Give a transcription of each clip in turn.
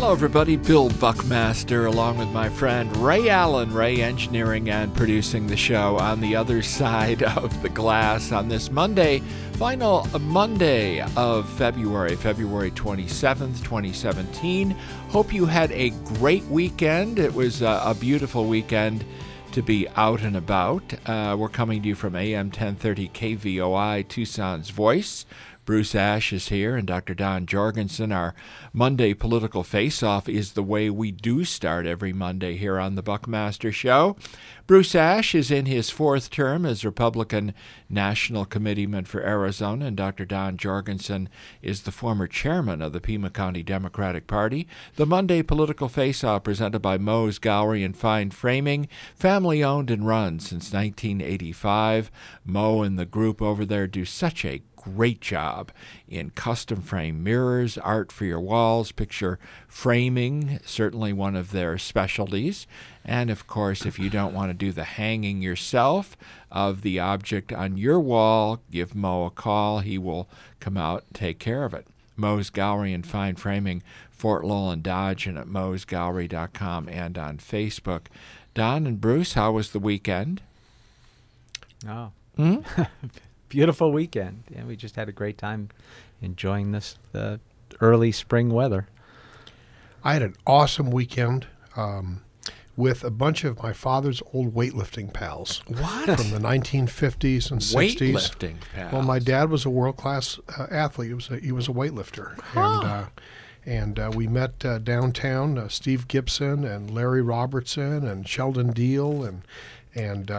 Hello, everybody. Bill Buckmaster, along with my friend Ray Allen. Ray engineering and producing the show on the other side of the glass on this Monday, final Monday of February 27th, 2017. Hope you had a great weekend. It was a beautiful weekend to be out and about. We're coming to you from AM 1030 KVOI, Tucson's Voice. Bruce Ash is here, and Dr. Don Jorgensen. Our Monday political face-off is the way we do start every Monday here on the Buckmaster Show. Bruce Ash is in his fourth term as Republican National Committeeman for Arizona, and Dr. Don Jorgensen is the former chairman of the Pima County Democratic Party. The Monday political face-off presented by Moe's Gallery and Fine Framing, family-owned and run since 1985. Moe and the group over there do such a great job in custom frame mirrors, art for your walls, picture framing, certainly one of their specialties. And of course, if you don't want to do the hanging yourself of the object on your wall, give Mo a call. He will come out and take care of it. Moe's Gallery and Fine Framing, Fort Lowell and Dodge, and at moesgallery.com and on Facebook. Don and Bruce, how was the weekend? Oh. Beautiful weekend. Yeah, we just had a great time enjoying the early spring weather. I had an awesome weekend with a bunch of my father's old weightlifting pals. What? From the 1950s and 60s. Weightlifting pals? Well, my dad was a world-class athlete. He was a weightlifter. Huh. And we met downtown, Steve Gibson and Larry Robertson and Sheldon Deal and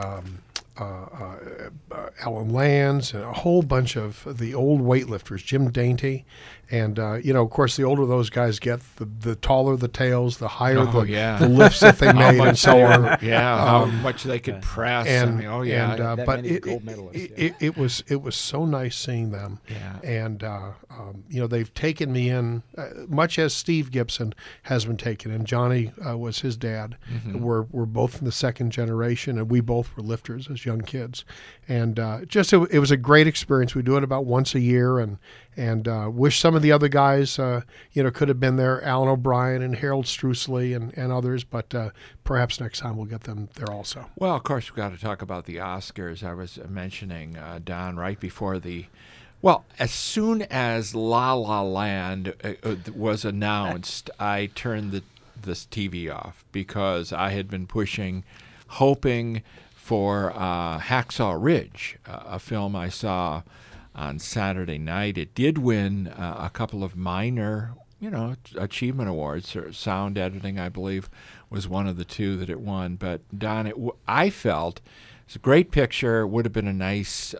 Alan Lands and a whole bunch of the old weightlifters, Jim Dainty. And, of course, the older those guys get, the taller the tails, the higher the lifts that they made and so on. Yeah, how much they could press. But it was so nice seeing them. Yeah. And, they've taken me in, much as Steve Gibson has been taken in. Johnny was his dad. Mm-hmm. We're both in the second generation, and we both were lifters as young kids. And it was a great experience. We do it about once a year, and wish some of the other guys, could have been there, Alan O'Brien and Harold Strusley and others, but perhaps next time we'll get them there also. Well, of course, we've got to talk about the Oscars. I was mentioning, Don, right before as soon as La La Land was announced, I turned this TV off because I had been hoping for Hacksaw Ridge, a film I saw on Saturday night. It did win a couple of minor, achievement awards. Sound editing, I believe, was one of the two that it won. But Don, I felt it's a great picture. Would have been a nice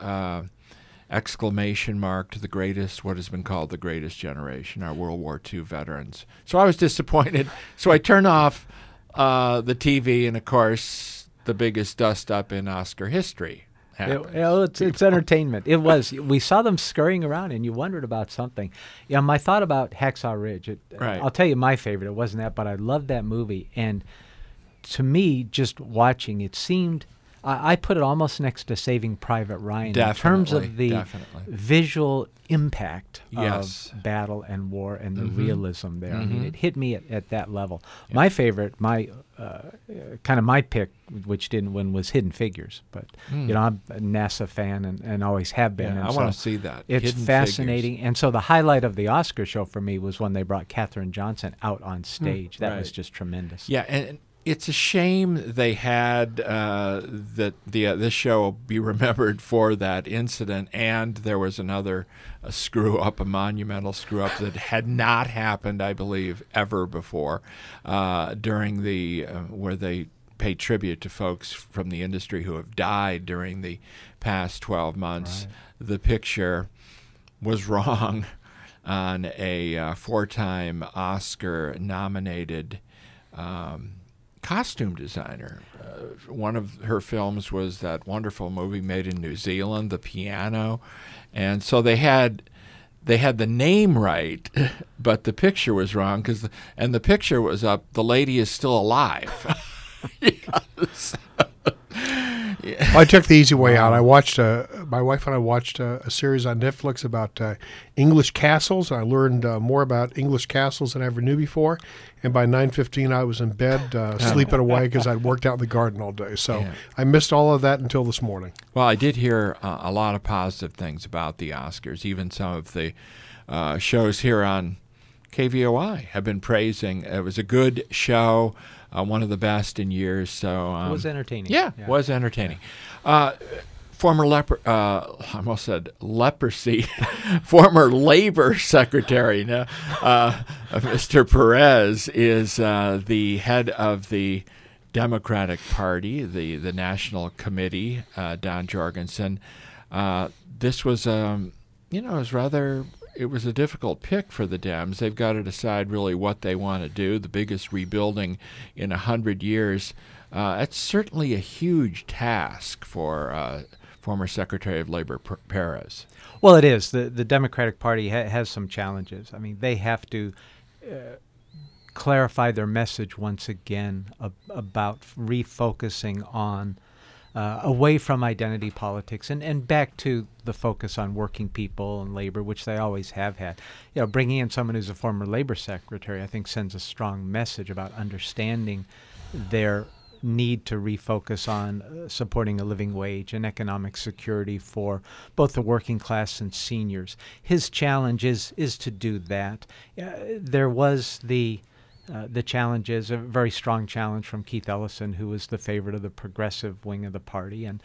exclamation mark to what has been called the greatest generation, our World War II veterans. So I was disappointed. So I turned off the TV, and of course, the biggest dust up in Oscar history. It's entertainment. It was. We saw them scurrying around, and you wondered about something. Yeah, my thought about Hacksaw Ridge. Right. I'll tell you my favorite. It wasn't that, but I loved that movie. And to me, just watching it seemed, I put it almost next to Saving Private Ryan in terms of the visual impact of battle and war and the realism there. Mm-hmm. I mean, it hit me at that level. Yeah. My favorite, my pick, which didn't win, was Hidden Figures. But I'm a NASA fan and always have been. Yeah, and I want to see that. It's Hidden fascinating. Figures. And so the highlight of the Oscar show for me was when they brought Katherine Johnson out on stage. That was just tremendous. Yeah, and it's a shame they had that this show will be remembered for that incident, and there was another a monumental screw-up that had not happened, I believe, ever before during where they pay tribute to folks from the industry who have died during the past 12 months. Right. The picture was wrong on a four-time Oscar-nominated costume designer. One of her films was that wonderful movie made in New Zealand, The Piano, and so they had the name right, but the picture was wrong and the picture was up. The lady is still alive. I took the easy way out. I watched my wife and I watched a series on Netflix about English castles. I learned more about English castles than I ever knew before. And by 9:15, I was in bed, sleeping away because I'd worked out in the garden all day. So I missed all of that until this morning. Well, I did hear a lot of positive things about the Oscars. Even some of the shows here on KVOI have been praising. It was a good show, one of the best in years. So it was entertaining. Yeah, it was entertaining. Former leprosy, former Labor Secretary, Mr. Perez, is the head of the Democratic Party, the National Committee, Don Jorgensen. This was, it was a difficult pick for the Dems. They've got to decide really what they want to do, the biggest rebuilding in 100 years. It's certainly a huge task for former Secretary of Labor Perez. Well, it is. The Democratic Party has some challenges. I mean, they have to clarify their message once again about refocusing on away from identity politics and back to the focus on working people and labor, which they always have had. Bringing in someone who's a former labor secretary, I think, sends a strong message about understanding their need to refocus on supporting a living wage and economic security for both the working class and seniors. His challenge is to do that. There was the challenge is a very strong challenge from Keith Ellison, who was the favorite of the progressive wing of the party, and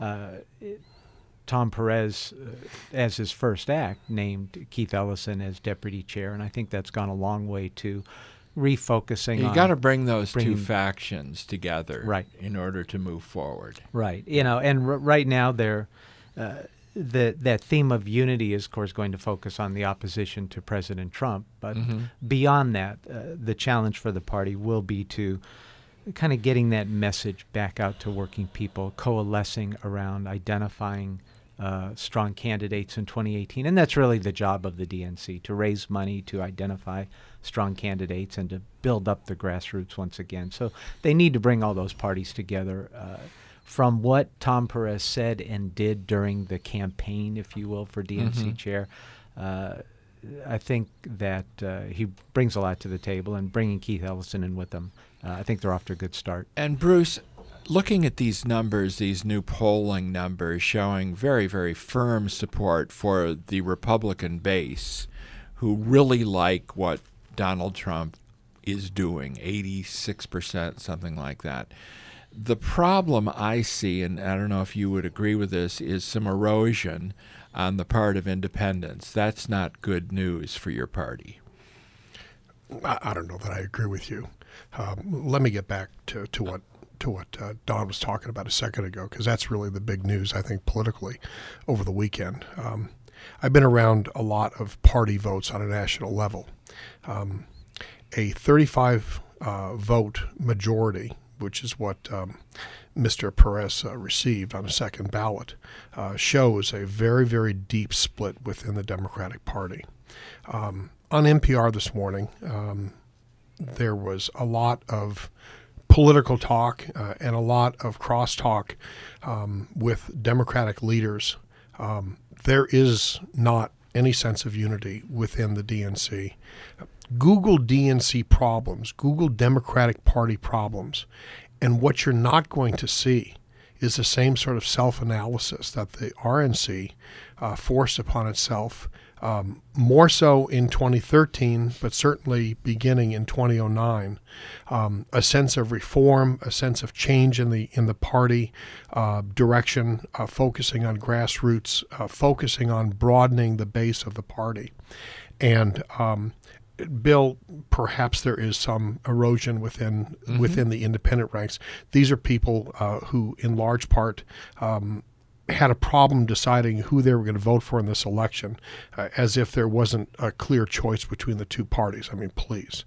Tom Perez, as his first act, named Keith Ellison as deputy chair, and I think that's gone a long way to refocusing. You got to bring those two factions together, right, in order to move forward. Right, and right now they're. That theme of unity is, of course, going to focus on the opposition to President Trump. But beyond that, the challenge for the party will be to kind of getting that message back out to working people, coalescing around identifying strong candidates in 2018. And that's really the job of the DNC, to raise money, to identify strong candidates, and to build up the grassroots once again. So they need to bring all those parties together. From what Tom Perez said and did during the campaign, if you will, for DNC chair, I think that he brings a lot to the table, and bringing Keith Ellison in with him, I think they're off to a good start. And Bruce, looking at these numbers, these new polling numbers showing very, very firm support for the Republican base, who really like what Donald Trump is doing, 86%, something like that. The problem I see, and I don't know if you would agree with this, is some erosion on the part of independents. That's not good news for your party. I don't know that I agree with you. Let me get back to what Don was talking about a second ago, because that's really the big news, I think, politically over the weekend. I've been around a lot of party votes on a national level. A 35 vote majority, which is what Mr. Perez received on a second ballot, shows a very, very deep split within the Democratic Party. On NPR this morning, there was a lot of political talk and a lot of crosstalk with Democratic leaders. There is not any sense of unity within the DNC. Google DNC problems, Google Democratic Party problems, and what you're not going to see is the same sort of self-analysis that the RNC forced upon itself, more so in 2013, but certainly beginning in 2009. A sense of reform, a sense of change in the party direction, focusing on grassroots, focusing on broadening the base of the party. And Bill, perhaps there is some erosion within the independent ranks. These are people who, in large part, had a problem deciding who they were going to vote for in this election, as if there wasn't a clear choice between the two parties. I mean, please.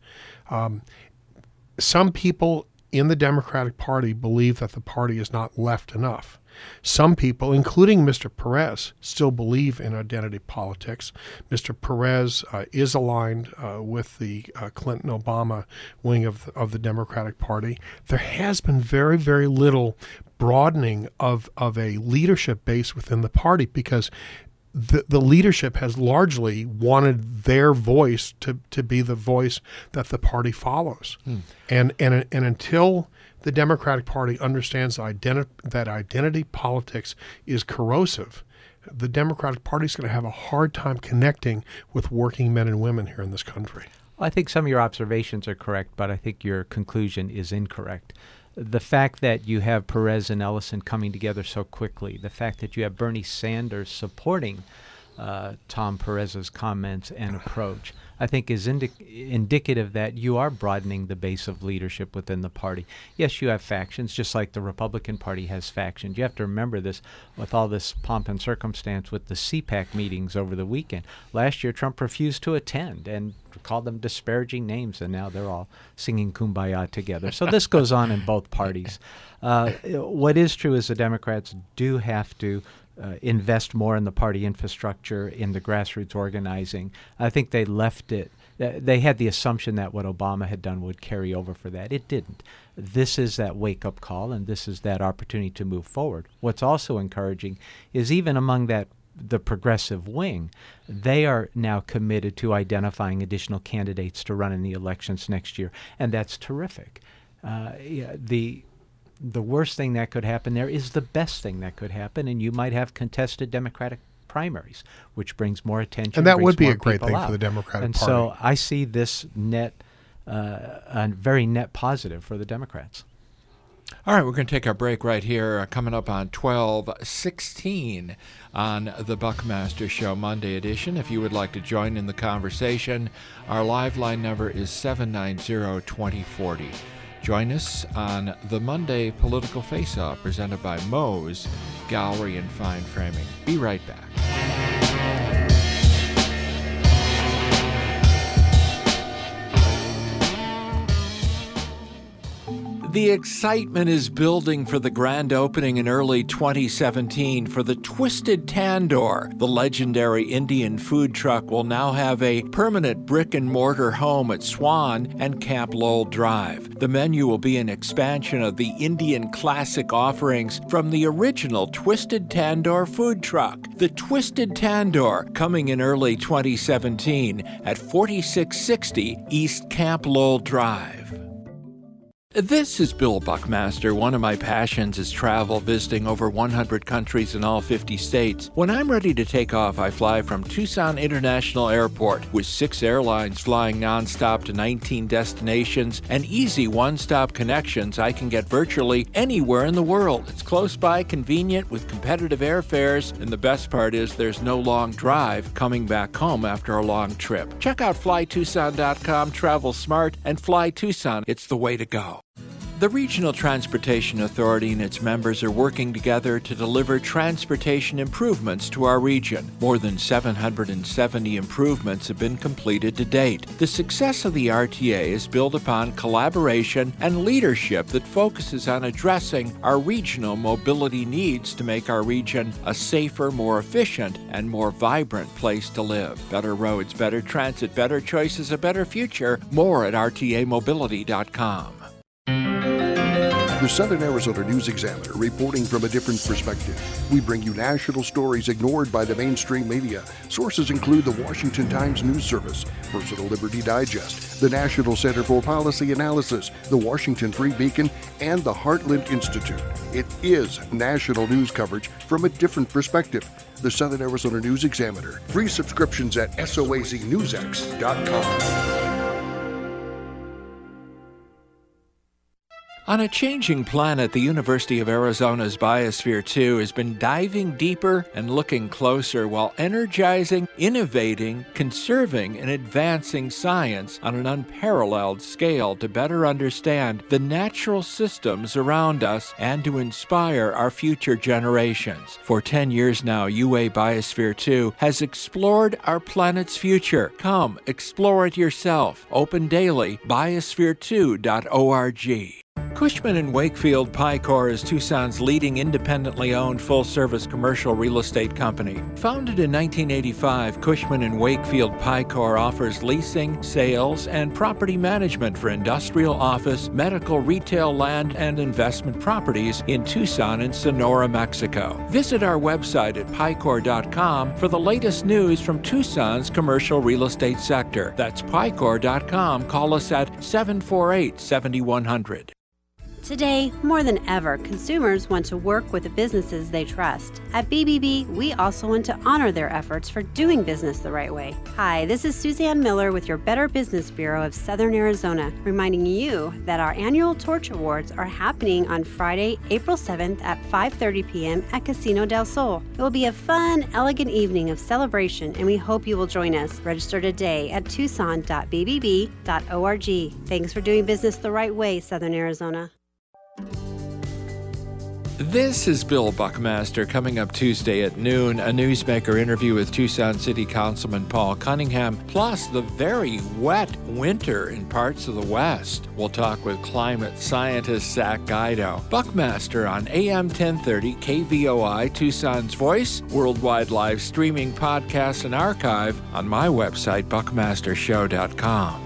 Some people in the Democratic Party believe that the party is not left enough. Some people, including Mr. Perez, still believe in identity politics. Mr. Perez is aligned with the Clinton-Obama wing of the Democratic Party. There has been very, very little broadening of a leadership base within the party, because the leadership has largely wanted their voice to be the voice that the party follows. And until the Democratic Party understands that identity politics is corrosive, the Democratic Party is going to have a hard time connecting with working men and women here in this country. I think some of your observations are correct, but I think your conclusion is incorrect. The fact that you have Perez and Ellison coming together so quickly, the fact that you have Bernie Sanders supporting Tom Perez's comments and approach, I think is indicative that you are broadening the base of leadership within the party. Yes, you have factions, just like the Republican Party has factions. You have to remember this with all this pomp and circumstance with the CPAC meetings over the weekend. Last year, Trump refused to attend and called them disparaging names, and now they're all singing Kumbaya together. So this goes on in both parties. What is true is the Democrats do have to invest more in the party infrastructure, in the grassroots organizing. I think they left it. They had the assumption that what Obama had done would carry over for that. It didn't. This is that wake-up call, and this is that opportunity to move forward. What's also encouraging is even among the progressive wing, they are now committed to identifying additional candidates to run in the elections next year, and that's terrific. The worst thing that could happen there is the best thing that could happen, and you might have contested Democratic primaries, which brings more attention. And that would be a great thing for the Democratic Party. And so I see this a very net positive for the Democrats. All right, we're going to take our break right here, coming up on 12:16 on the Buckmaster Show Monday edition. If you would like to join in the conversation, our live line number is 790-2040. Join us on the Monday Political Face-Off presented by Moe's Gallery and Fine Framing. Be right back. The excitement is building for the grand opening in early 2017 for the Twisted Tandoor. The legendary Indian food truck will now have a permanent brick-and-mortar home at Swan and Camp Lowell Drive. The menu will be an expansion of the Indian classic offerings from the original Twisted Tandoor food truck. The Twisted Tandoor, coming in early 2017 at 4660 East Camp Lowell Drive. This is Bill Buckmaster. One of my passions is travel, visiting over 100 countries in all 50 states. When I'm ready to take off, I fly from Tucson International Airport with 6 airlines flying nonstop to 19 destinations and easy one-stop connections. I can get virtually anywhere in the world. It's close by, convenient, with competitive airfares, and the best part is there's no long drive coming back home after a long trip. Check out flytucson.com, travel smart, and Fly Tucson. It's the way to go. The Regional Transportation Authority and its members are working together to deliver transportation improvements to our region. More than 770 improvements have been completed to date. The success of the RTA is built upon collaboration and leadership that focuses on addressing our regional mobility needs to make our region a safer, more efficient, and more vibrant place to live. Better roads, better transit, better choices, a better future. More at rtamobility.com. The Southern Arizona News Examiner, reporting from a different perspective. We bring you national stories ignored by the mainstream media. Sources include the Washington Times News Service, Personal Liberty Digest, the National Center for Policy Analysis, the Washington Free Beacon, and the Heartland Institute. It is national news coverage from a different perspective. The Southern Arizona News Examiner. Free subscriptions at soaznewsx.com. On a changing planet, the University of Arizona's Biosphere 2 has been diving deeper and looking closer while energizing, innovating, conserving, and advancing science on an unparalleled scale to better understand the natural systems around us and to inspire our future generations. For 10 years now, UA Biosphere 2 has explored our planet's future. Come, explore it yourself. Open daily, biosphere2.org. Cushman & Wakefield Picor is Tucson's leading independently owned full-service commercial real estate company. Founded in 1985, Cushman & Wakefield Picor offers leasing, sales, and property management for industrial, office, medical, retail, land, and investment properties in Tucson and Sonora, Mexico. Visit our website at picor.com for the latest news from Tucson's commercial real estate sector. That's picor.com. Call us at 748-7100. Today, more than ever, consumers want to work with the businesses they trust. At BBB, we also want to honor their efforts for doing business the right way. Hi, this is Suzanne Miller with your Better Business Bureau of Southern Arizona, reminding you that our annual Torch Awards are happening on Friday, April 7th at 5:30 p.m. at Casino del Sol. It will be a fun, elegant evening of celebration, and we hope you will join us. Register today at tucson.bbb.org. Thanks for doing business the right way, Southern Arizona. This is Bill Buckmaster. Coming up Tuesday at noon, a newsmaker interview with Tucson City Councilman Paul Cunningham, plus the very wet winter in parts of the West. We'll talk with climate scientist Zach Guido. Buckmaster on AM 1030 KVOI, Tucson's Voice, worldwide live streaming podcast and archive on my website, buckmastershow.com.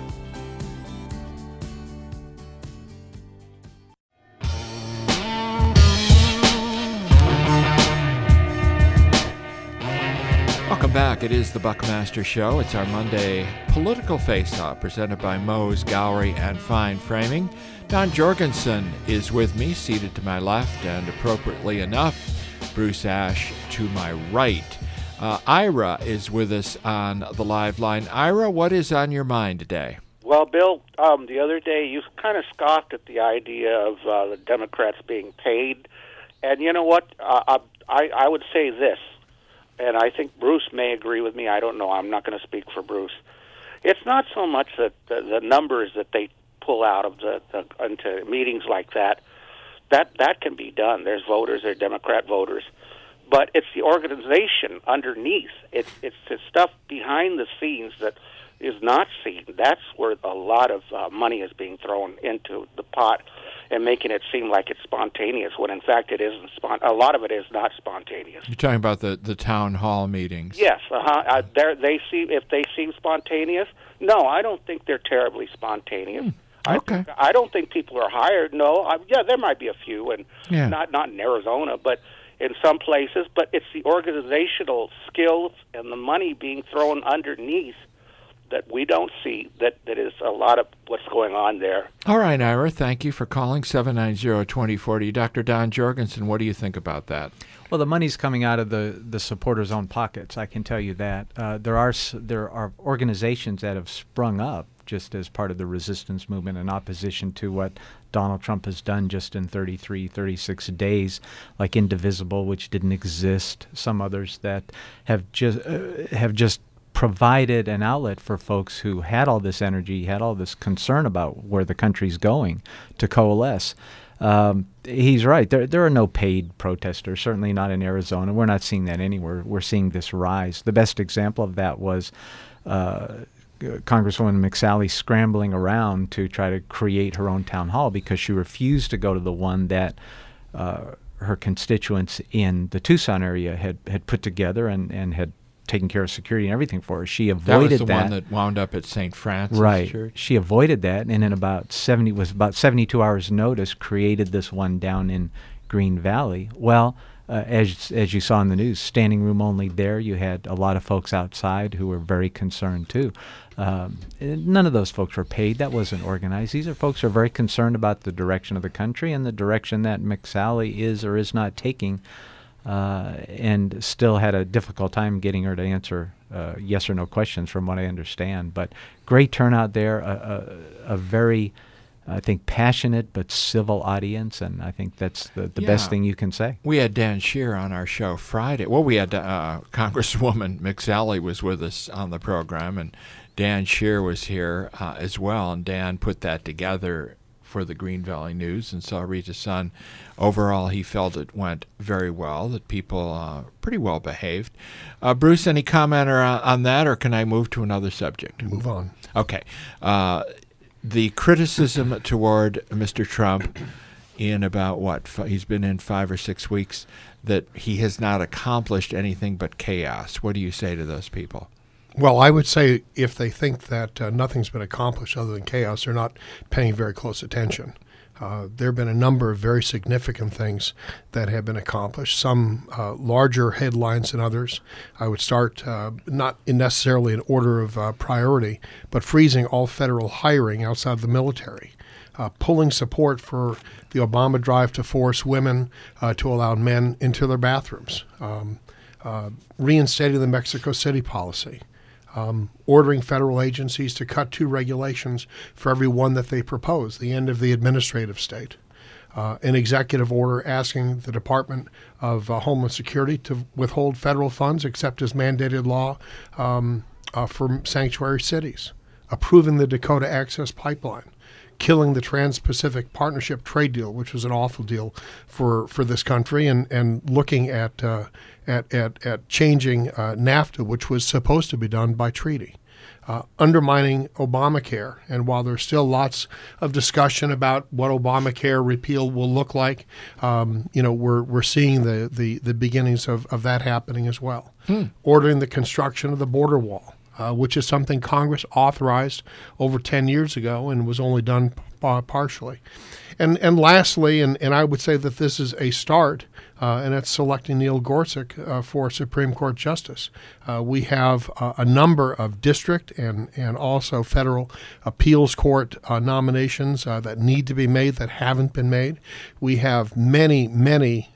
Welcome back. It is the Buckmaster Show. It's our Monday political face-off presented by Moe's Gallery and Fine Framing. Don Jorgensen is with me, seated to my left, and appropriately enough, Bruce Ash to my right. Ira is with us on the live line. Ira, what is on your mind today? Well, Bill, the other day you kind of scoffed at the idea of the Democrats being paid. And you know what? I would say this. And I think Bruce may agree with me. I don't know. I'm not going to speak for Bruce. It's not so much that the numbers that they pull out of into meetings like that can be done. There's voters, there are Democrat voters. But it's the organization underneath. It's the stuff behind the scenes that is not seen. That's where a lot of money is being thrown into the pot and making it seem like it's spontaneous, when in fact it isn't. A lot of it is not spontaneous. You're talking about the town hall meetings. Yes. If they seem spontaneous. No, I don't think they're terribly spontaneous. Okay. I don't think people are hired. No. There might be a few, and not in Arizona, but in some places. But it's the organizational skills and the money being thrown underneath that we don't see, that is a lot of what's going on there. All right, Ira, thank you for calling 790-2040. Dr. Don Jorgensen, what do you think about that? Well, the money's coming out of the supporters' own pockets, I can tell you that. There are organizations that have sprung up just as part of the resistance movement in opposition to what Donald Trump has done just in 36 days, like Indivisible, which didn't exist, some others that have just provided an outlet for folks who had all this energy, had all this concern about where the country's going, to coalesce. He's right. There are no paid protesters, certainly not in Arizona. We're not seeing that anywhere. We're seeing this rise. The best example of that was Congresswoman McSally scrambling around to try to create her own town hall because she refused to go to the one that her constituents in the Tucson area had put together and had taking care of security and everything for her. She avoided that. That was the one that wound up at St. Francis Church. She avoided that, and in about 72 hours' notice, created this one down in Green Valley. Well, as you saw in the news, standing room only there. You had a lot of folks outside who were very concerned too. None of those folks were paid. That wasn't organized. These are folks who are very concerned about the direction of the country and the direction that McSally is or is not taking. And still had a difficult time getting her to answer yes or no questions, from what I understand. But great turnout there, a very, I think, passionate but civil audience, and I think that's the best thing you can say. We had Dan Scheer on our show Friday. Well, we had Congresswoman McSally was with us on the program, and Dan Scheer was here as well, and Dan put that together for the Green Valley News and saw Rita's son. Overall, he felt it went very well, that people pretty well behaved. Bruce, any comment on that, or can I move to another subject? Move on. Okay. The criticism toward Mr. Trump in about he's been in 5 or 6 weeks, that he has not accomplished anything but chaos. What do you say to those people? Well, I would say if they think that nothing's been accomplished other than chaos, they're not paying very close attention. There have been a number of very significant things that have been accomplished, some larger headlines than others. I would start not necessarily in order of priority, but freezing all federal hiring outside the military, pulling support for the Obama drive to force women to allow men into their bathrooms, reinstating the Mexico City policy, ordering federal agencies to cut 2 regulations for every one that they propose, the end of the administrative state. An executive order asking the Department of Homeland Security to withhold federal funds except as mandated law for sanctuary cities, approving the Dakota Access Pipeline, killing the Trans-Pacific Partnership trade deal, which was an awful deal for this country, and looking at changing NAFTA, which was supposed to be done by treaty, undermining Obamacare. And while there's still lots of discussion about what Obamacare repeal will look like, we're seeing the beginnings of that happening as well. Ordering the construction of the border wall, which is something Congress authorized over 10 years ago and was only done partially. And lastly, and I would say that this is a start, and it's selecting Neil Gorsuch for Supreme Court Justice. We have a number of district and also federal appeals court nominations that need to be made that haven't been made. We have many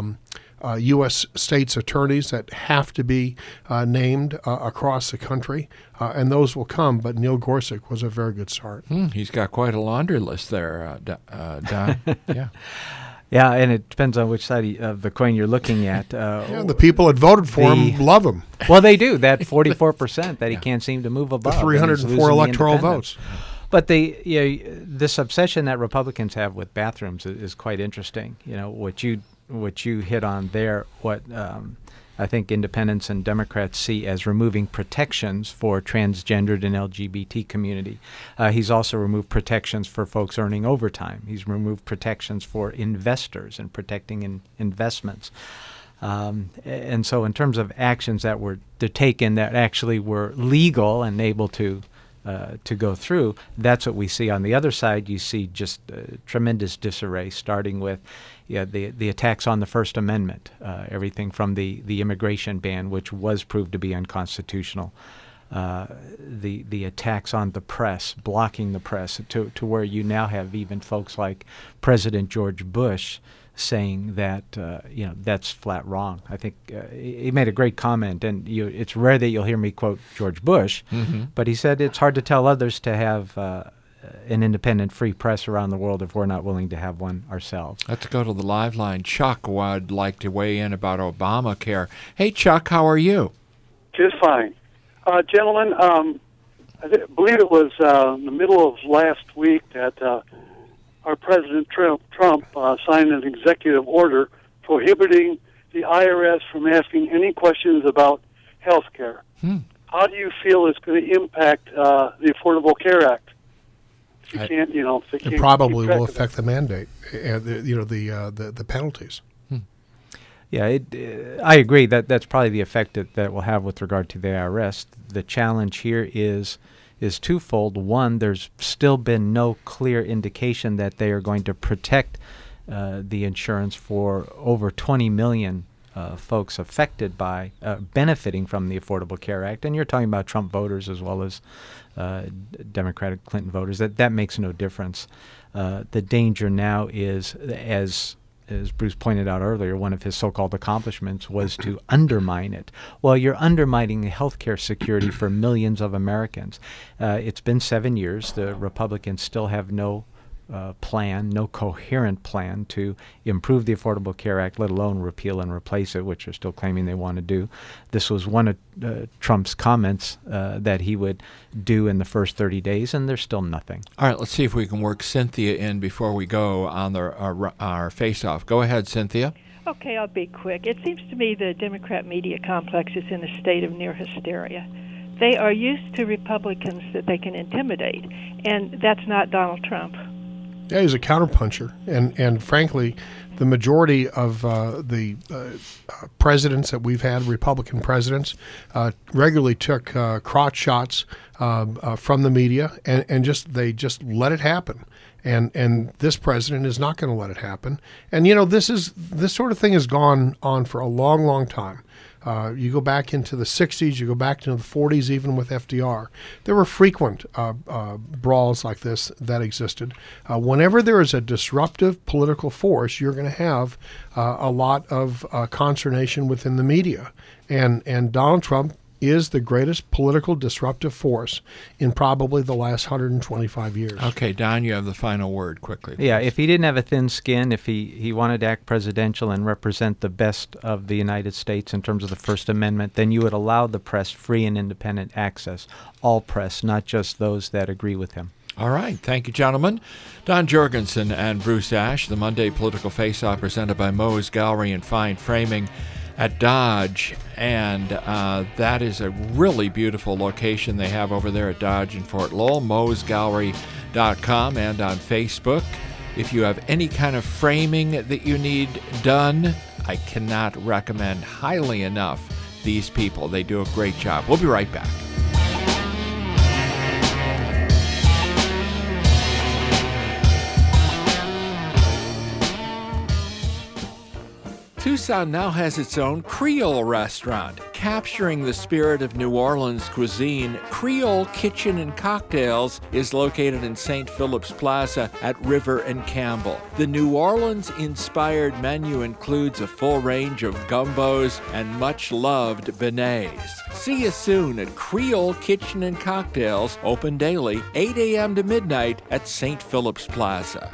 U.S. states' attorneys that have to be named across the country, and those will come, but Neil Gorsuch was a very good start. He's got quite a laundry list there, Don. Yeah. Yeah, and it depends on which side of the coin you're looking at. The people that voted for him love him. Well, they do. That 44% that he can't seem to move above. The 304 electoral votes. But this obsession that Republicans have with bathrooms is quite interesting. What you hit on there, what I think independents and Democrats see as removing protections for transgendered and LGBT community. He's also removed protections for folks earning overtime. He's removed protections for investors and protecting investments. And so in terms of actions that were taken that actually were legal and able to go through, that's what we see. On the other side, you see just tremendous disarray, starting with the attacks on the First Amendment, everything from the immigration ban, which was proved to be unconstitutional, the attacks on the press, blocking the press, to where you now have even folks like President George Bush saying that that's flat wrong. I think he made a great comment, and it's rare that you'll hear me quote George Bush, but he said it's hard to tell others to have an independent free press around the world if we're not willing to have one ourselves. Let's go to the live line. Chuck would like to weigh in about Obamacare. Hey, Chuck, how are you? Just fine. Gentlemen, I believe it was in the middle of last week that our President Trump signed an executive order prohibiting the IRS from asking any questions about health care. How do you feel it's going to impact the Affordable Care Act? It probably will affect the mandate, the penalties. Yeah, I agree that that's probably the effect that will have with regard to the IRS. The challenge here is twofold. One, there's still been no clear indication that they are going to protect the insurance for over 20 million folks affected by benefiting from the Affordable Care Act. And you're talking about Trump voters as well as Democratic Clinton voters. That makes no difference. The danger now is, as Bruce pointed out earlier, one of his so-called accomplishments was to undermine it. Well, you're undermining health care security for millions of Americans. It's been 7 years. The Republicans still have no coherent plan to improve the Affordable Care Act, let alone repeal and replace it, which they're still claiming they want to do. This was one of Trump's comments that he would do in the first 30 days, and there's still nothing. All right, let's see if we can work Cynthia in before we go on our face-off. Go ahead, Cynthia. Okay, I'll be quick. It seems to me the Democrat media complex is in a state of near hysteria. They are used to Republicans that they can intimidate, and that's not Donald Trump. Yeah, he's a counterpuncher, and frankly, the majority of the presidents that we've had, Republican presidents, regularly took crotch shots from the media, and they just let it happen. And this president is not going to let it happen. And this sort of thing has gone on for a long, long time. You go back into the 60s, you go back into the 40s, even with FDR. There were frequent brawls like this that existed. Whenever there is a disruptive political force, you're going to have a lot of consternation within the media. And Donald Trump is the greatest political disruptive force in probably the last 125 years. Okay, Don, you have the final word quickly. Yeah, if he didn't have a thin skin, if he wanted to act presidential and represent the best of the United States in terms of the First Amendment, then you would allow the press free and independent access. All press, not just those that agree with him. All right. Thank you, gentlemen. Don Jorgensen and Bruce Ash, the Monday Political Face-Off presented by Moe's Gallery and Fine Framing at Dodge, and that is a really beautiful location they have over there at Dodge in Fort Lowell, moesgallery.com, and on Facebook. If you have any kind of framing that you need done, I cannot recommend highly enough these people. They do a great job. We'll be right back. Tucson now has its own Creole restaurant. Capturing the spirit of New Orleans cuisine, Creole Kitchen and Cocktails is located in St. Philip's Plaza at River and Campbell. The New Orleans-inspired menu includes a full range of gumbos and much-loved beignets. See you soon at Creole Kitchen and Cocktails, open daily, 8 a.m. to midnight at St. Philip's Plaza.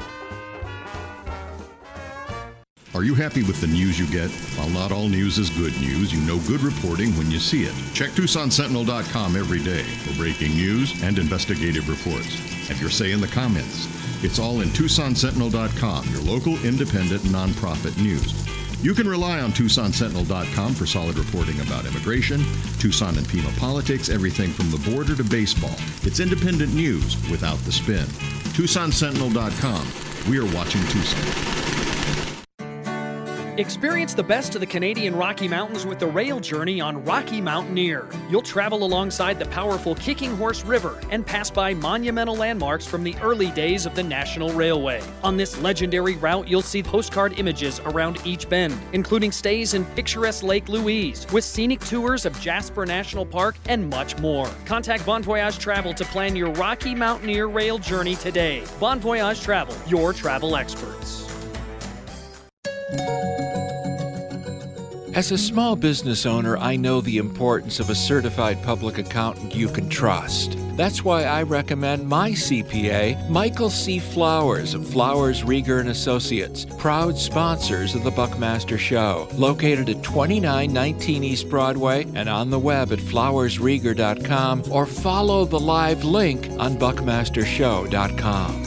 Are you happy with the news you get? While not all news is good news, you know good reporting when you see it. Check TucsonSentinel.com every day for breaking news and investigative reports. Have your say in the comments. It's all in TucsonSentinel.com, your local independent nonprofit news. You can rely on TucsonSentinel.com for solid reporting about immigration, Tucson and Pima politics, everything from the border to baseball. It's independent news without the spin. TucsonSentinel.com. We are watching Tucson. Experience the best of the Canadian Rocky Mountains with the rail journey on Rocky Mountaineer. You'll travel alongside the powerful Kicking Horse River and pass by monumental landmarks from the early days of the National Railway. On this legendary route, you'll see postcard images around each bend, including stays in picturesque Lake Louise, with scenic tours of Jasper National Park and much more. Contact Bon Voyage Travel to plan your Rocky Mountaineer rail journey today. Bon Voyage Travel, your travel experts. As a small business owner, I know the importance of a certified public accountant you can trust. That's why I recommend my CPA, Michael C. Flowers of Flowers, Rieger & Associates, proud sponsors of the Buckmaster Show, located at 2919 East Broadway and on the web at flowersrieger.com, or follow the live link on buckmastershow.com.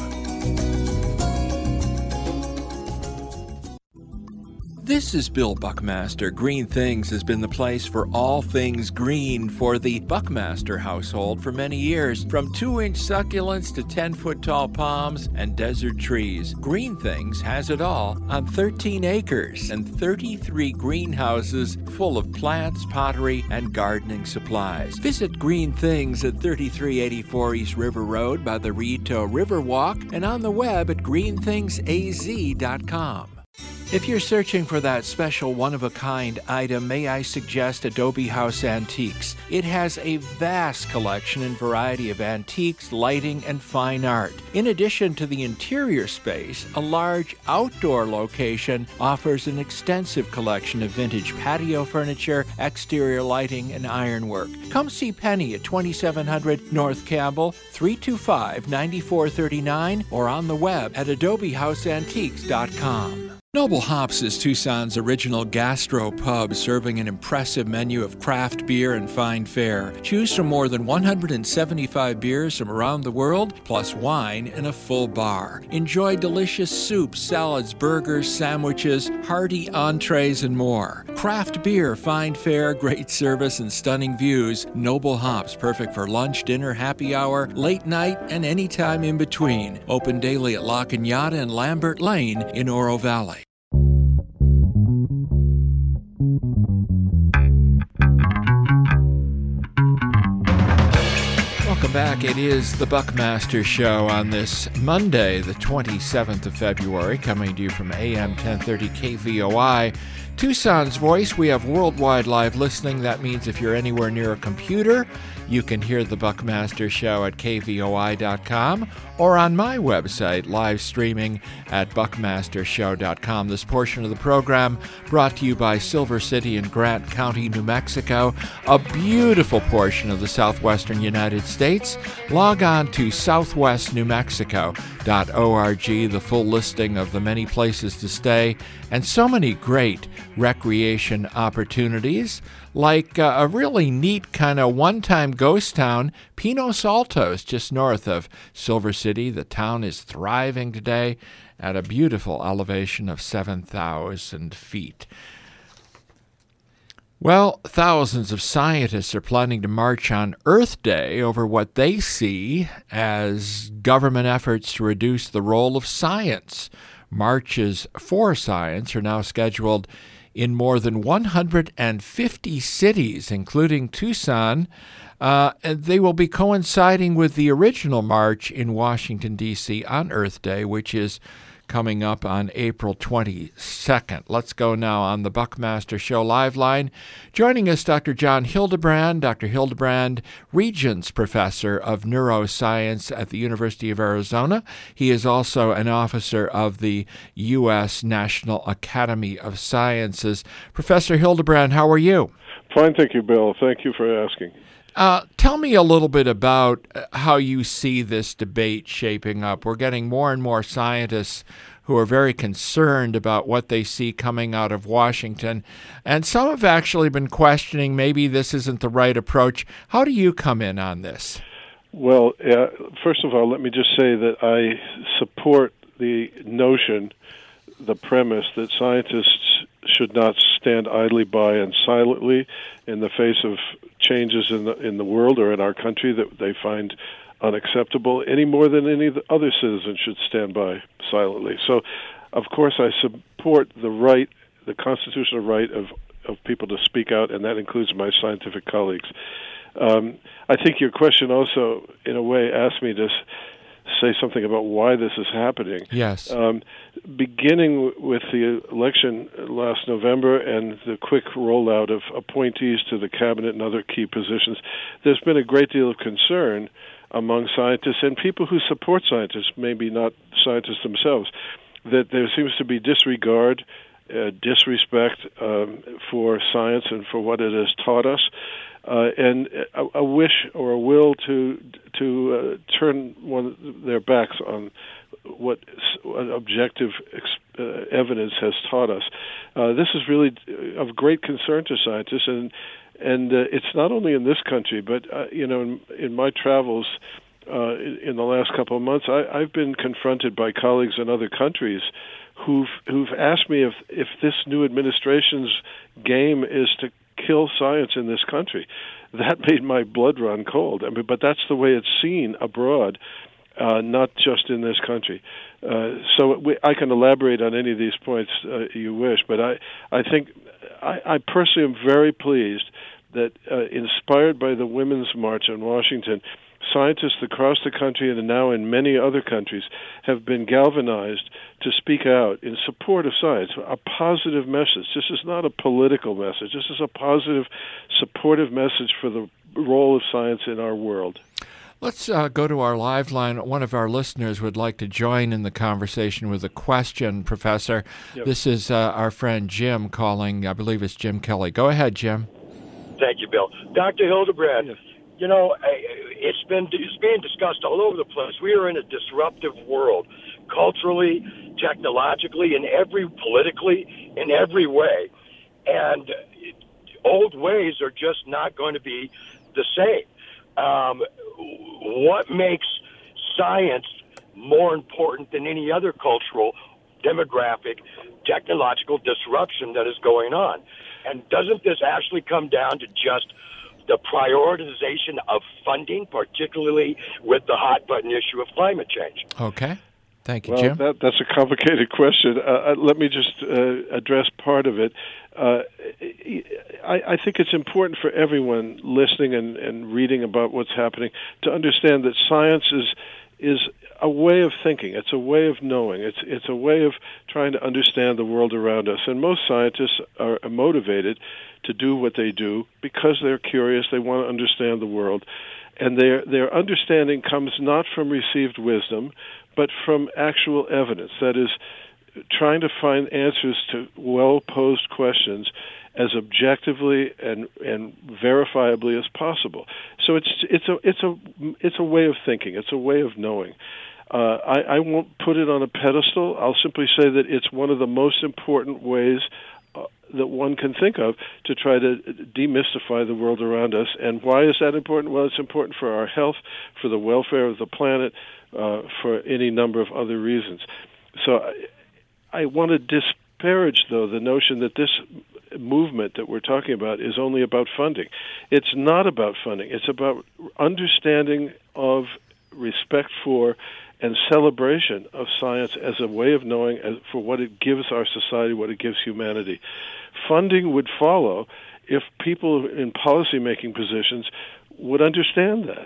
This is Bill Buckmaster. Green Things has been the place for all things green for the Buckmaster household for many years. From 2-inch succulents to 10-foot tall palms and desert trees, Green Things has it all on 13 acres and 33 greenhouses full of plants, pottery, and gardening supplies. Visit Green Things at 3384 East River Road by the Rito Riverwalk and on the web at greenthingsaz.com. If you're searching for that special one-of-a-kind item, may I suggest Adobe House Antiques. It has a vast collection and variety of antiques, lighting, and fine art. In addition to the interior space, a large outdoor location offers an extensive collection of vintage patio furniture, exterior lighting, and ironwork. Come see Penny at 2700 North Campbell, 325-9439, or on the web at adobehouseantiques.com. Noble Hops is Tucson's original gastro pub, serving an impressive menu of craft beer and fine fare. Choose from more than 175 beers from around the world, plus wine and a full bar. Enjoy delicious soups, salads, burgers, sandwiches, hearty entrees, and more. Craft beer, fine fare, great service, and stunning views. Noble Hops, perfect for lunch, dinner, happy hour, late night, and any time in between. Open daily at La Cañada and Lambert Lane in Oro Valley. Welcome back. It is the Buckmaster Show on this Monday, the 27th of February, coming to you from AM 1030 KVOI. Tucson's Voice. We have worldwide live listening. That means if you're anywhere near a computer, you can hear the Buckmaster Show at kvoi.com or on my website, live streaming at buckmastershow.com. This portion of the program brought to you by Silver City in Grant County, New Mexico, a beautiful portion of the southwestern United States. Log on to southwestnewmexico.org, the full listing of the many places to stay and so many great recreation opportunities, like a really neat kind of one-time ghost town, Pinos Altos, just north of Silver City. The town is thriving today at a beautiful elevation of 7,000 feet. Well, thousands of scientists are planning to march on Earth Day over what they see as government efforts to reduce the role of science. Marches for science are now scheduled in more than 150 cities, including Tucson. They will be coinciding with the original march in Washington, D.C. on Earth Day, which is coming up on April 22nd. Let's go now on the Buckmaster Show live line. Joining us, Dr. John Hildebrand. Dr. Hildebrand, Regents Professor of Neuroscience at the University of Arizona. He is also an officer of the U.S. National Academy of Sciences. Professor Hildebrand, how are you? Fine, thank you, Bill. Thank you for asking. Tell me a little bit about how you see this debate shaping up. We're getting more and more scientists who are very concerned about what they see coming out of Washington, and some have actually been questioning maybe this isn't the right approach. How do you come in on this? Well, first of all, let me just say that I support the notion, the premise, that scientists should not stand idly by and silently in the face of changes in the world or in our country that they find unacceptable, any more than any other citizen should stand by silently. So, of course, I support the constitutional right of people to speak out, and that includes my scientific colleagues. I think your question also, in a way, asked me to say something about why this is happening. Yes. Beginning with the election last November and the quick rollout of appointees to the cabinet and other key positions, there's been a great deal of concern among scientists and people who support scientists, maybe not scientists themselves, that there seems to be disregard, disrespect for science and for what it has taught us, and a wish or a will to turn their backs on what objective evidence has taught us. This is really of great concern to scientists, and it's not only in this country, but in my travels in the last couple of months, I've been confronted by colleagues in other countries who've asked me if this new administration's game is to kill science in this country. That made my blood run cold. But that's the way it's seen abroad, not just in this country. So I can elaborate on any of these points you wish, but I think I personally am very pleased that, inspired by the Women's March in Washington, scientists across the country and now in many other countries have been galvanized to speak out in support of science, a positive message. This is not a political message. This is a positive, supportive message for the role of science in our world. Let's go to our live line. One of our listeners would like to join in the conversation with a question, Professor. Yep. This is our friend Jim calling. I believe it's Jim Kelly. Go ahead, Jim. Thank you, Bill. Dr. Hildebrand, yes. It's being discussed all over the place. We are in a disruptive world. culturally, technologically, politically, in every way. And old ways are just not going to be the same. What makes science more important than any other cultural, demographic, technological disruption that is going on? And doesn't this actually come down to just the prioritization of funding, particularly with the hot button issue of climate change? Okay. Thank you, well, Jim. That's a complicated question. Let me just address part of it. I think it's important for everyone listening and reading about what's happening to understand that science is a way of thinking. It's a way of knowing. It's a way of trying to understand the world around us. And most scientists are motivated to do what they do because they're curious. They want to understand the world. And their understanding comes not from received wisdom, but from actual evidence. That is, trying to find answers to well-posed questions as objectively and verifiably as possible. So it's a way of thinking. It's a way of knowing. I won't put it on a pedestal. I'll simply say that it's one of the most important ways that one can think of to try to demystify the world around us. And why is that important? Well, it's important for our health, for the welfare of the planet, for any number of other reasons. So I want to disparage, though, the notion that this movement that we're talking about is only about funding. It's not about funding. It's about understanding of, respect for, and celebration of science as a way of knowing for what it gives our society, what it gives humanity. Funding would follow if people in policymaking positions would understand that.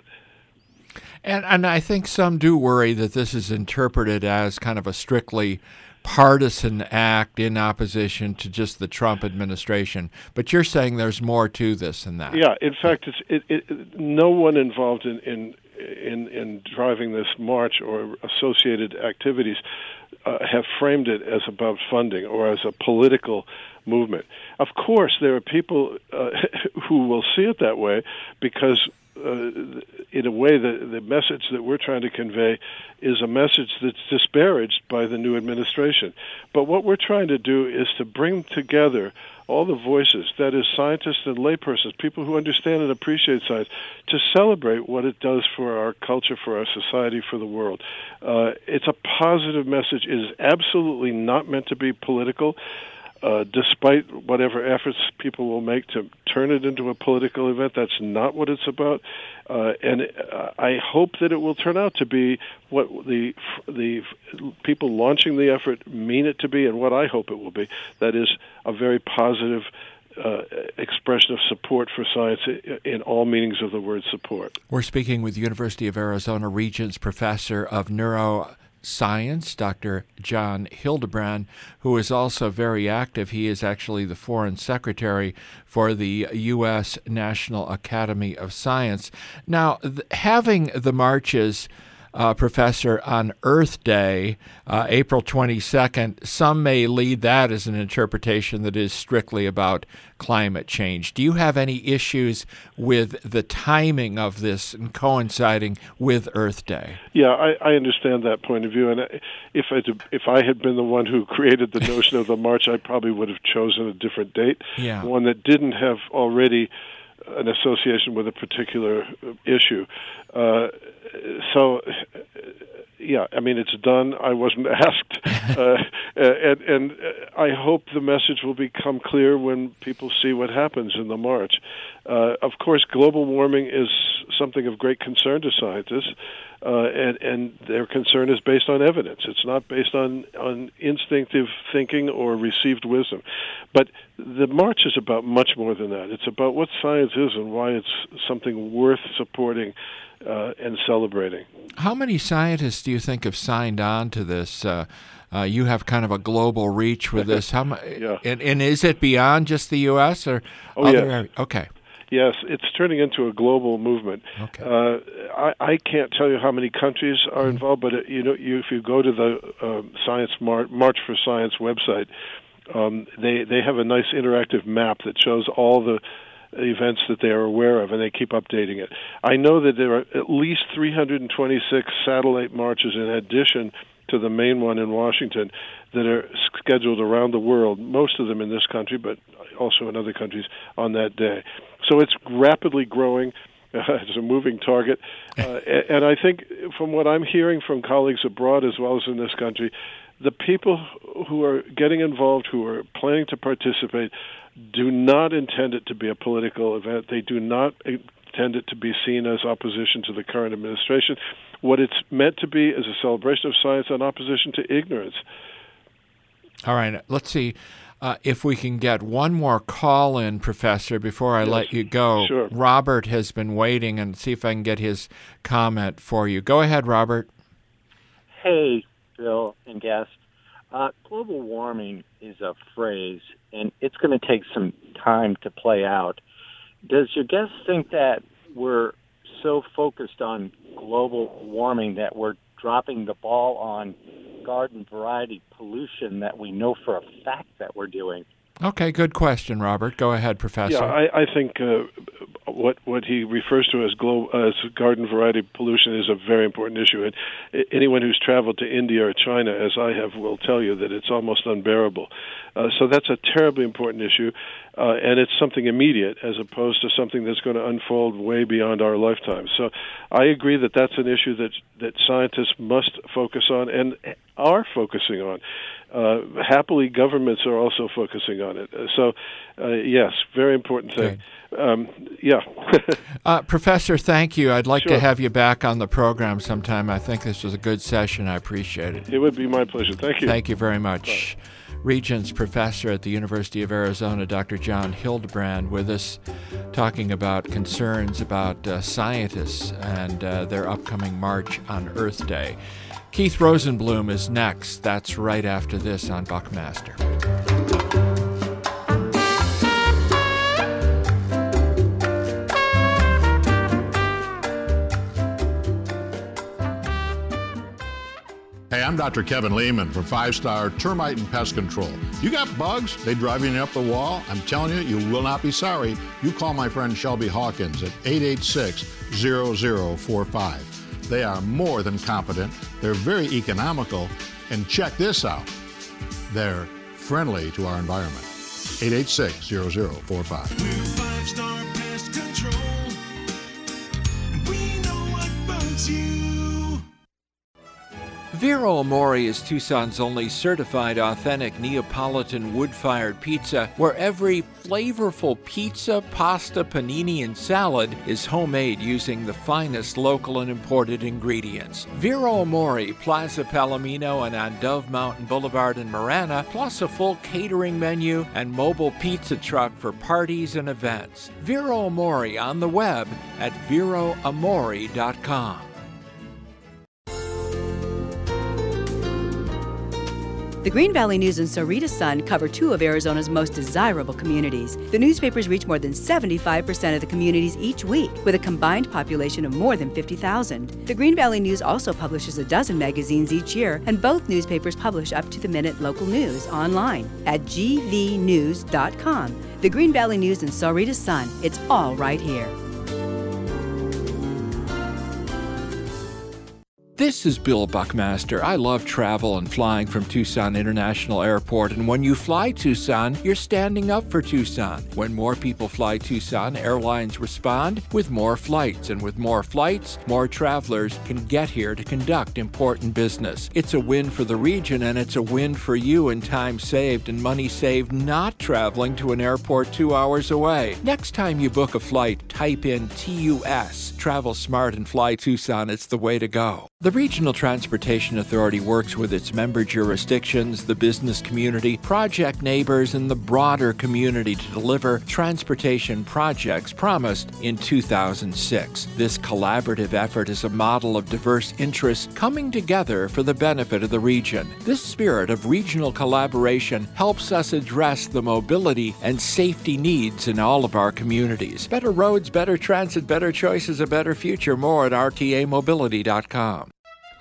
And I think some do worry that this is interpreted as kind of a strictly partisan act in opposition to just the Trump administration. But you're saying there's more to this than that. Yeah, in fact, no one involved in driving this march or associated activities have framed it as about funding or as a political movement. Of course, there are people who will see it that way because in a way, the message that we're trying to convey is a message that's disparaged by the new administration. But what we're trying to do is to bring together all the voices, that is, scientists and laypersons, people who understand and appreciate science, to celebrate what it does for our culture, for our society, for the world. It's a positive message. It is absolutely not meant to be political. Despite whatever efforts people will make to turn it into a political event, that's not what it's about. And I hope that it will turn out to be what the people launching the effort mean it to be, and what I hope it will be. That is a very positive expression of support for science in all meanings of the word support. We're speaking with University of Arizona Regents Professor of Neuroscience, Dr. John Hildebrand, who is also very active. He is actually the Foreign Secretary for the U.S. National Academy of Science. Now, having the marches, Professor, on Earth Day, April 22nd, some may lead that as an interpretation that is strictly about climate change. Do you have any issues with the timing of this and coinciding with Earth Day? Yeah, I understand that point of view, and if I had been the one who created the notion of the march, I probably would have chosen a different date, one that didn't have already an association with a particular issue. So, yeah, I mean, it's done. I wasn't asked. And I hope the message will become clear when people see what happens in the march. Of course, global warming is something of great concern to scientists, and their concern is based on evidence. It's not based on instinctive thinking or received wisdom. But the march is about much more than that. It's about what science is and why it's something worth supporting and celebrating. How many scientists do you think have signed on to this? You have kind of a global reach with this. Yeah. And is it beyond just the U.S. or other areas? Okay. Yes, it's turning into a global movement. Okay. I can't tell you how many countries are involved, but if you go to the Science March for Science website, they have a nice interactive map that shows all the events that they are aware of, and they keep updating it. I know that there are at least 326 satellite marches in addition to the main one in Washington that are scheduled around the world, most of them in this country, but also in other countries on that day. So it's rapidly growing. It's a moving target. And I think from what I'm hearing from colleagues abroad as well as in this country, the people who are getting involved, who are planning to participate, do not intend it to be a political event. They do not intend it to be seen as opposition to the current administration. What it's meant to be is a celebration of science and opposition to ignorance. All right, let's see if we can get one more call in, Professor, before I let you go. Sure. Robert has been waiting, and see if I can get his comment for you. Go ahead, Robert. Hey, Bill and guest. Global warming is a phrase, and it's going to take some time to play out. Does your guest think that we're so focused on global warming that we're dropping the ball on garden variety pollution that we know for a fact that we're doing? Okay, good question, Robert. Go ahead, Professor. Yeah, I think what he refers to as garden variety pollution is a very important issue. And anyone who's traveled to India or China, as I have, will tell you that it's almost unbearable. So that's a terribly important issue, and it's something immediate as opposed to something that's going to unfold way beyond our lifetime. So I agree that that's an issue that scientists must focus on and are focusing on. Happily, governments are also focusing on it. So, yes, very important thing. Professor, thank you. I'd like to have you back on the program sometime. I think this was a good session. I appreciate it. It would be my pleasure. Thank you. Thank you very much. Bye. Regents Professor at the University of Arizona, Dr. John Hildebrand, with us talking about concerns about scientists and their upcoming March on Earth Day. Keith Rosenblum is next. That's right after this on Buckmaster. Hey, I'm Dr. Kevin Lehman from 5-Star Termite and Pest Control. You got bugs? They driving you up the wall? I'm telling you, you will not be sorry. You call my friend Shelby Hawkins at 886-0045. They are more than competent. They're very economical. And check this out. They're friendly to our environment. 886-0045. We're 5-Star Pest Control. We know what bugs you. Vero Amore is Tucson's only certified authentic Neapolitan wood-fired pizza, where every flavorful pizza, pasta, panini, and salad is homemade using the finest local and imported ingredients. Vero Amore, Plaza Palomino, and on Dove Mountain Boulevard in Marana, plus a full catering menu and mobile pizza truck for parties and events. Vero Amore on the web at veroamore.com. The Green Valley News and Sahuarita Sun cover two of Arizona's most desirable communities. The newspapers reach more than 75% of the communities each week, with a combined population of more than 50,000. The Green Valley News also publishes a dozen magazines each year, and both newspapers publish up-to-the-minute local news online at gvnews.com. The Green Valley News and Sahuarita Sun, it's all right here. This is Bill Buckmaster. I love travel and flying from Tucson International Airport, and when you fly Tucson, you're standing up for Tucson. When more people fly Tucson, airlines respond with more flights, and with more flights, more travelers can get here to conduct important business. It's a win for the region, and it's a win for you in time saved and money saved not traveling to an airport 2 hours away. Next time you book a flight, type in TUS. Travel smart and fly Tucson. It's the way to go. The Regional Transportation Authority works with its member jurisdictions, the business community, project neighbors, and the broader community to deliver transportation projects promised in 2006. This collaborative effort is a model of diverse interests coming together for the benefit of the region. This spirit of regional collaboration helps us address the mobility and safety needs in all of our communities. Better roads, better transit, better choices, a better future. More at rtamobility.com.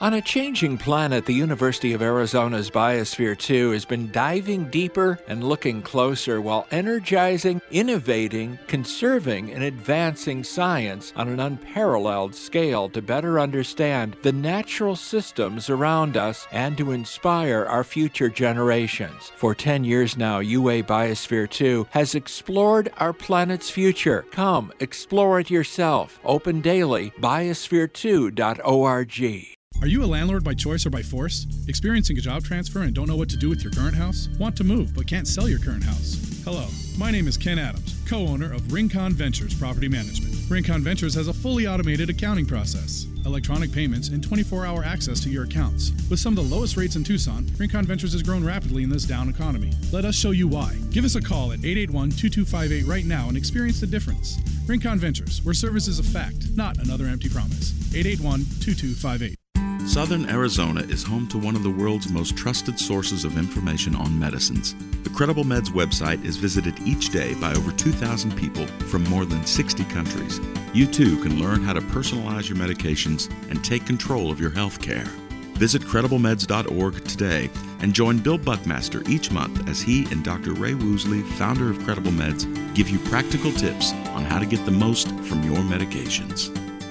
On a changing planet, the University of Arizona's Biosphere 2 has been diving deeper and looking closer while energizing, innovating, conserving, and advancing science on an unparalleled scale to better understand the natural systems around us and to inspire our future generations. For 10 years now, UA Biosphere 2 has explored our planet's future. Come, explore it yourself. Open daily, biosphere2.org. Are you a landlord by choice or by force? Experiencing a job transfer and don't know what to do with your current house? Want to move but can't sell your current house? Hello, my name is Ken Adams, co-owner of Rincon Ventures Property Management. Rincon Ventures has a fully automated accounting process, electronic payments, and 24-hour access to your accounts. With some of the lowest rates in Tucson, Rincon Ventures has grown rapidly in this down economy. Let us show you why. Give us a call at 881-2258 right now and experience the difference. Rincon Ventures, where service is a fact, not another empty promise. 881-2258. Southern Arizona is home to one of the world's most trusted sources of information on medicines. The Credible Meds website is visited each day by over 2,000 people from more than 60 countries. You too can learn how to personalize your medications and take control of your health care. Visit CredibleMeds.org today and join Bill Buckmaster each month as he and Dr. Ray Woosley, founder of Credible Meds, give you practical tips on how to get the most from your medications.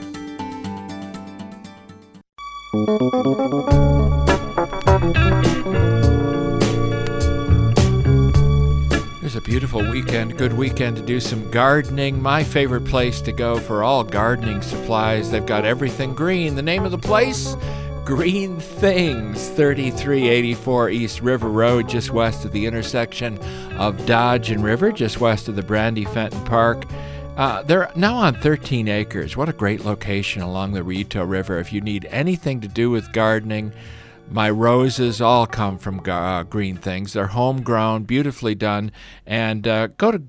There's a beautiful weekend, good weekend to do some gardening. My favorite place to go for all gardening supplies. They've got everything green. The name of the place? Green Things, 3384 East River Road, just west of the intersection of Dodge and River, just west of the Brandy Fenton Park. They're now on 13 acres. What a great location along the Rito River. If you need anything to do with gardening, my roses all come from Green Things. They're homegrown, beautifully done. And go to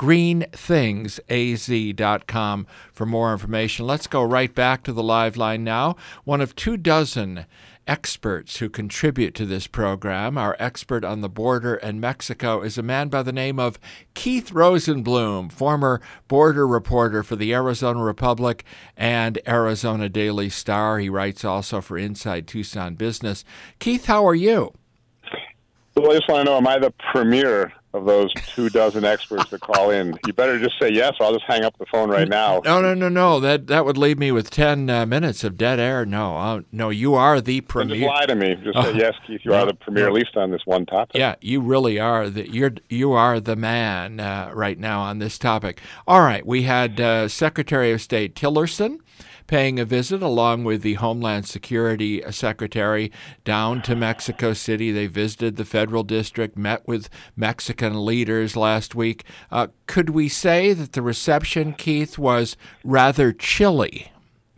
greenthingsaz.com for more information. Let's go right back to the live line now. One of 24 experts who contribute to this program. Our expert on the border and Mexico is a man by the name of Keith Rosenblum, former border reporter for the Arizona Republic and Arizona Daily Star. He writes also for Inside Tucson Business. Keith, how are you? Well, I just want to know, am I the premier of those 24 experts that call in? You better just say yes, or I'll just hang up the phone right now. No. That would leave me with 10 minutes of dead air. No, you are the premier. Just lie to me. Just say yes, Keith. You are the premier, at least on this one topic. Yeah, you really are. You are the man right now on this topic. All right, we had Secretary of State Tillerson paying a visit along with the Homeland Security Secretary down to Mexico City. They visited the federal district, met with Mexican leaders last week. Could we say that the reception, Keith, was rather chilly?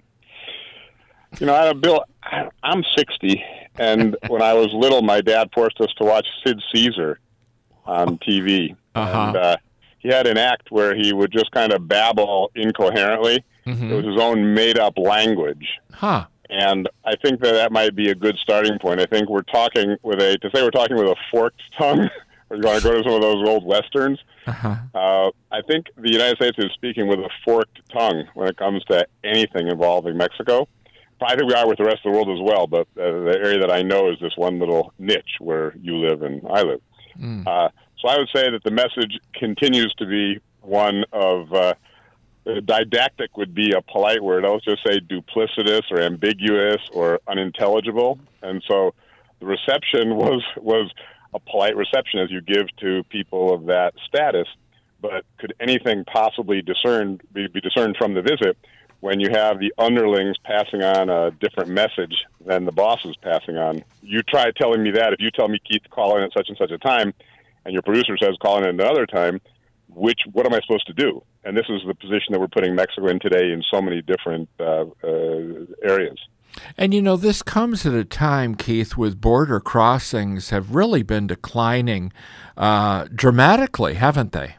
You know, Bill, I'm 60, and when I was little, my dad forced us to watch Sid Caesar on TV. And he had an act where he would just kind of babble incoherently. Mm-hmm. It was his own made-up language. Huh. And I think that might be a good starting point. I think we're talking with a forked tongue, or you want to go to some of those old Westerns. I think the United States is speaking with a forked tongue when it comes to anything involving Mexico. I think we are with the rest of the world as well, but the area that I know is this one little niche where you live and I live. So I would say that the message continues to be one of... didactic would be a polite word. I'll just say duplicitous or ambiguous or unintelligible. And so the reception was a polite reception as you give to people of that status. But could anything possibly be discerned from the visit when you have the underlings passing on a different message than the boss is passing on? You try telling me that. If you tell me, Keith, call in at such and such a time, and your producer says call in at another time, what am I supposed to do? And this is the position that we're putting Mexico in today in so many different areas. And, this comes at a time, Keith, with border crossings have really been declining dramatically, haven't they?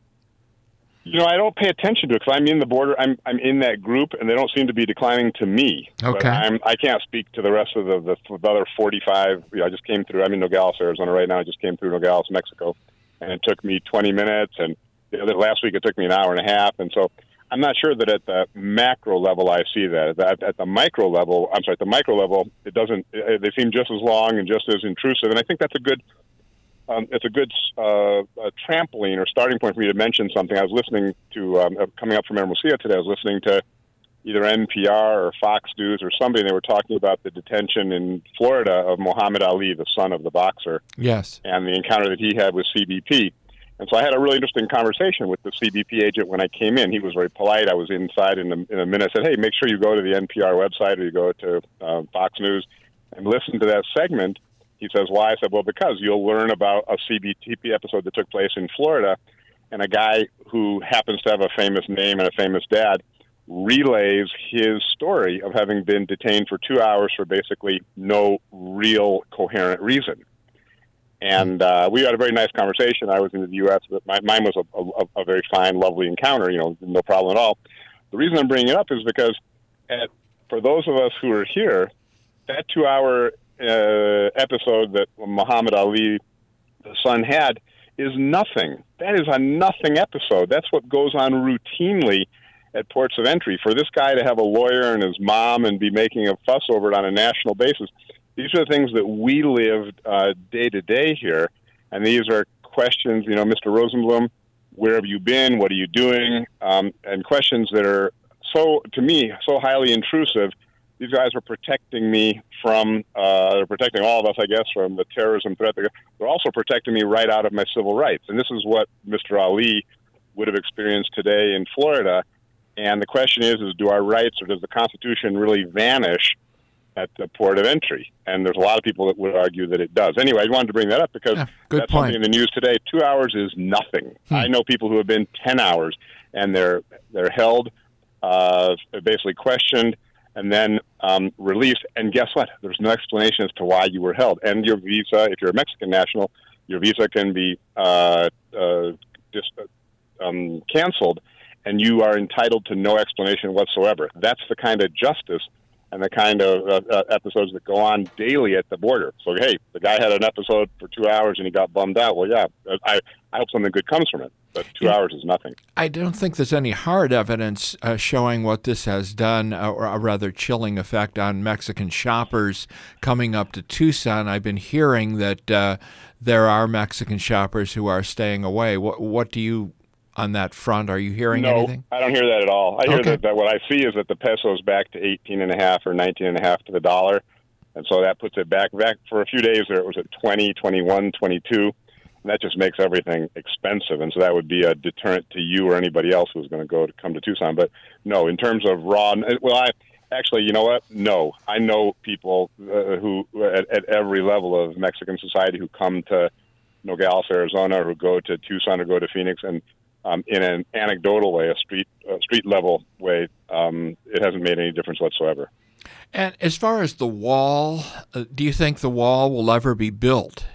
I don't pay attention to it because I'm in the border. I'm in that group, and they don't seem to be declining to me. Okay. But I can't speak to the rest of the other 45. I just came through. I'm in Nogales, Arizona right now. I just came through Nogales, Mexico. And it took me 20 minutes, and last week it took me an hour and a half. And so I'm not sure that at the macro level I see that. At the micro level, it doesn't. They seem just as long and just as intrusive, and I think that's a good. It's a good trampoline or starting point for me to mention something. I was listening to coming up from Hermosillo today. I was listening to either NPR or Fox News or somebody. And they were talking about the detention in Florida of Muhammad Ali, the son of the boxer. Yes, and the encounter that he had with CBP. And so I had a really interesting conversation with the CBP agent when I came in. He was very polite. I was inside in a minute. I said, hey, make sure you go to the NPR website or you go to Fox News and listen to that segment. He says, why? I said, well, because you'll learn about a CBTP episode that took place in Florida, and a guy who happens to have a famous name and a famous dad relays his story of having been detained for 2 hours for basically no real coherent reason. And we had a very nice conversation. I was in the U.S., but mine was a very fine, lovely encounter, no problem at all. The reason I'm bringing it up is because for those of us who are here, that 2-hour episode that Muhammad Ali, the son, had is nothing. That is a nothing episode. That's what goes on routinely at ports of entry. For this guy to have a lawyer and his mom and be making a fuss over it on a national basis, these are the things that we live day to day here, and these are questions, Mr. Rosenblum, where have you been? What are you doing? And questions that are so highly intrusive. These guys are protecting me from, they're protecting all of us, I guess, from the terrorism threat. They're also protecting me right out of my civil rights. And this is what Mr. Ali would have experienced today in Florida. And the question is do our rights or does the Constitution really vanish at the port of entry? And there's a lot of people that would argue that it does. Anyway, I wanted to bring that up because that's something in the news today. 2 hours is nothing. I know people who have been 10 hours, and they're held, basically questioned, and then released. And guess what? There's no explanation as to why you were held. And your visa, if you're a Mexican national, your visa can be canceled, and you are entitled to no explanation whatsoever. That's the kind of justice and the kind of episodes that go on daily at the border. So, hey, the guy had an episode for 2 hours and he got bummed out. Well, yeah, I hope something good comes from it. But 2 hours is nothing. I don't think there's any hard evidence showing what this has done, or a rather chilling effect on Mexican shoppers coming up to Tucson. I've been hearing that there are Mexican shoppers who are staying away. What do you, on that front, are you hearing anything? No, I don't hear that at all. I hear that what I see is that the peso is back to 18.5 or 19.5 to the dollar. And so that puts it back for a few days there. It was at 20, 21, 22. And that just makes everything expensive, and so that would be a deterrent to you or anybody else who's going to come to Tucson. But no, in terms of raw, actually, you know what? No, I know people who at every level of Mexican society who come to Nogales, Arizona, or who go to Tucson or go to Phoenix, and in an anecdotal way, a street level way, it hasn't made any difference whatsoever. And as far as the wall, do you think the wall will ever be built?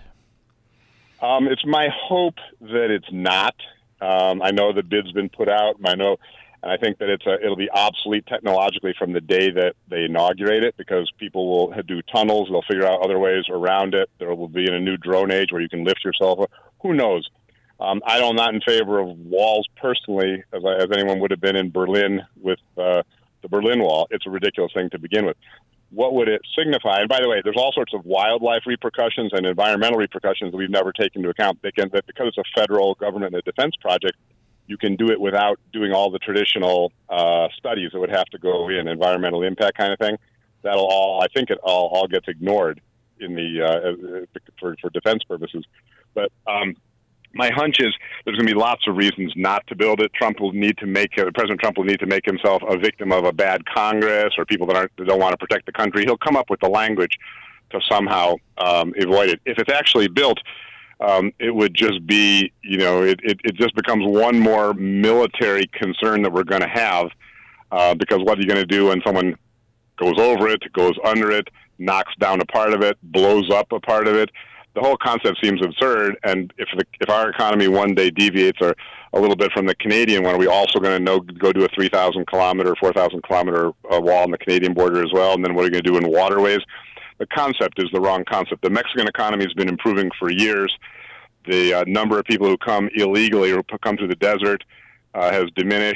It's my hope that it's not. I know the bid's been put out. And I think that it'll be obsolete technologically from the day that they inaugurate it, because people will do tunnels. They'll figure out other ways around it. There will be in a new drone age where you can lift yourself up. Who knows? I'm not in favor of walls personally, as anyone would have been in Berlin with the Berlin Wall. It's a ridiculous thing to begin with. What would it signify? And by the way, there's all sorts of wildlife repercussions and environmental repercussions that we've never taken into account. Because it's a federal government and a defense project, you can do it without doing all the traditional studies that would have to go in, environmental impact kind of thing. I think it all gets ignored in the for defense purposes. But my hunch is there's going to be lots of reasons not to build it. President Trump will need to make himself a victim of a bad Congress or people that don't want to protect the country. He'll come up with the language to somehow avoid it. If it's actually built, it would just be, it just becomes one more military concern that we're going to have, because what are you going to do when someone goes over it, goes under it, knocks down a part of it, blows up a part of it? The whole concept seems absurd, and if our economy one day deviates a little bit from the Canadian one, are we also going to go do a 3,000-kilometer, 4,000-kilometer wall on the Canadian border as well? And then what are we going to do in waterways? The concept is the wrong concept. The Mexican economy has been improving for years. The number of people who come illegally or come through the desert has diminished.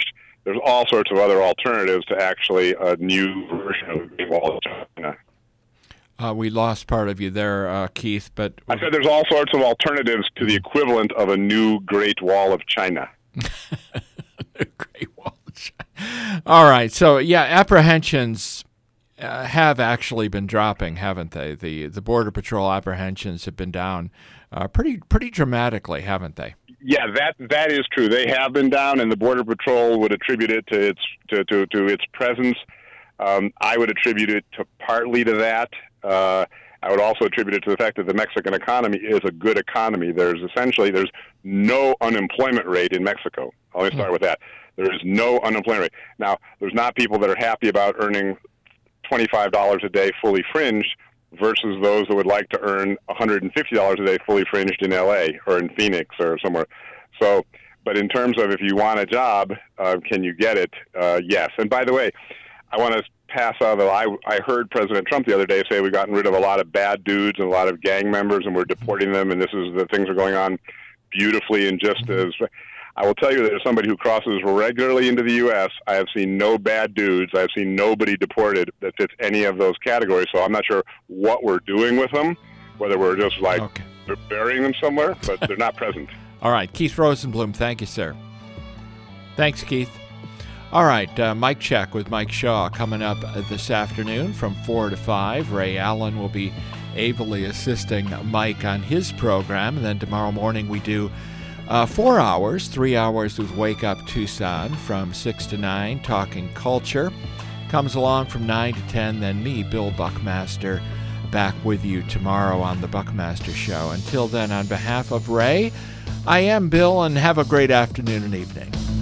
there's all sorts of other alternatives to actually a new version of the Great Wall of China. We lost part of you there, Keith, but... I said there's all sorts of alternatives to the equivalent of a new Great Wall of China. Great Wall of China. All right, so yeah, apprehensions have actually been dropping, haven't they? The Border Patrol apprehensions have been down pretty dramatically, haven't they? Yeah, that is true. They have been down, and the Border Patrol would attribute it to its presence. I would attribute it partly to that. I would also attribute it to the fact that the Mexican economy is a good economy. There's no unemployment rate in Mexico. I'll start with that. There is no unemployment rate. Now, there's not people that are happy about earning $25 a day fully fringed versus those that would like to earn $150 a day fully fringed in L.A. or in Phoenix or somewhere. So, but in terms of if you want a job, can you get it? Yes. And by the way, I want to pass out that I heard President Trump the other day say we've gotten rid of a lot of bad dudes and a lot of gang members and we're deporting them, and things are going on beautifully. And just as I will tell you that as somebody who crosses regularly into the U.S., I have seen no bad dudes. I have seen nobody deported that fits any of those categories. So I'm not sure what we're doing with them, whether we're just burying them somewhere, but they're not present. All right. Keith Rosenblum, thank you, sir. Thanks, Keith. All right, Mike Check with Mike Shaw coming up this afternoon from 4 to 5. Ray Allen will be ably assisting Mike on his program. And then tomorrow morning we do 4 hours, 3 hours with Wake Up Tucson from 6 to 9, talking culture. Comes along from 9 to 10, then me, Bill Buckmaster, back with you tomorrow on The Buckmaster Show. Until then, on behalf of Ray, I am Bill, and have a great afternoon and evening.